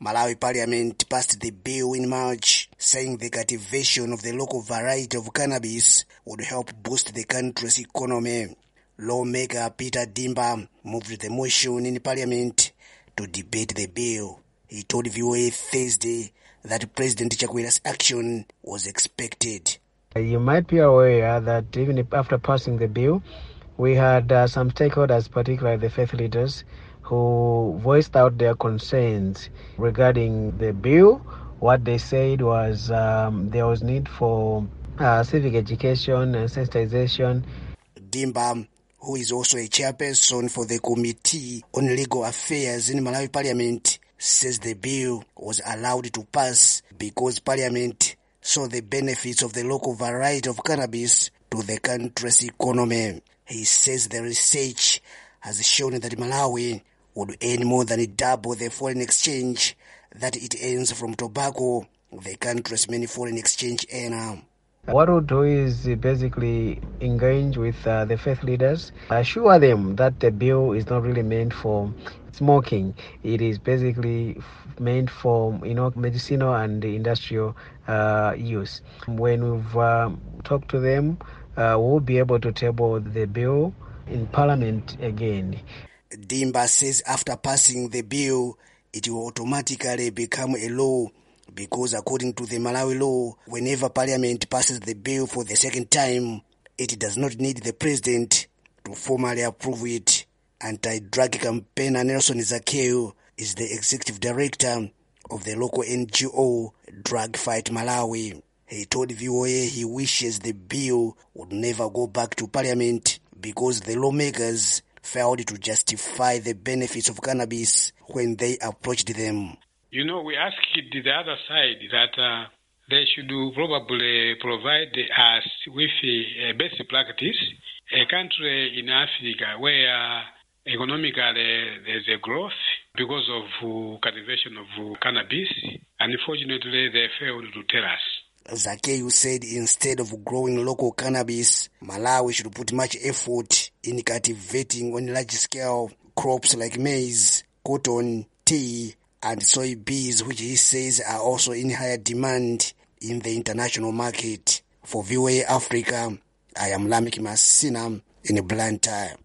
Malawi Parliament passed the bill in March, saying the cultivation of the local variety of cannabis would help boost the country's economy. Lawmaker Peter Dimba moved the motion in Parliament to debate the bill. He told VOA Thursday that President Chakwera's action was expected. You might be aware that even after passing the bill, we had some stakeholders, particularly the faith leaders, who voiced out their concerns regarding the bill. What they said was there was need for civic education and sensitization. Dimba, who is also a chairperson for the Committee on Legal Affairs in Malawi Parliament, says the bill was allowed to pass because Parliament saw the benefits of the local variety of cannabis to the country's economy. He says the research has shown that Malawi would earn more than double the foreign exchange that it earns from tobacco, the country's main foreign exchange earner. What we'll do is basically engage with the faith leaders, assure them that the bill is not really meant for smoking. It is basically meant for, medicinal and industrial use. When we've talked to them, we'll be able to table the bill in Parliament again. Dimba says after passing the bill, it will automatically become a law because according to the Malawi law, whenever Parliament passes the bill for the second time, it does not need the President to formally approve it. Anti-drug campaigner Nelson Zakeu is the executive director of the local NGO Drug Fight Malawi. He told VOA he wishes the bill would never go back to Parliament because the lawmakers failed to justify the benefits of cannabis when they approached them. We asked the other side that they should probably provide us with a best practice, a country in Africa where economically there's a growth because of cultivation of cannabis. Unfortunately, they failed to tell us. Zakeu said instead of growing local cannabis, Malawi should put much effort in cultivating on large scale crops like maize, cotton, tea, and soybeans, which he says are also in higher demand in the international market. For VOA Africa, I am Lamik Masina in Blantyre.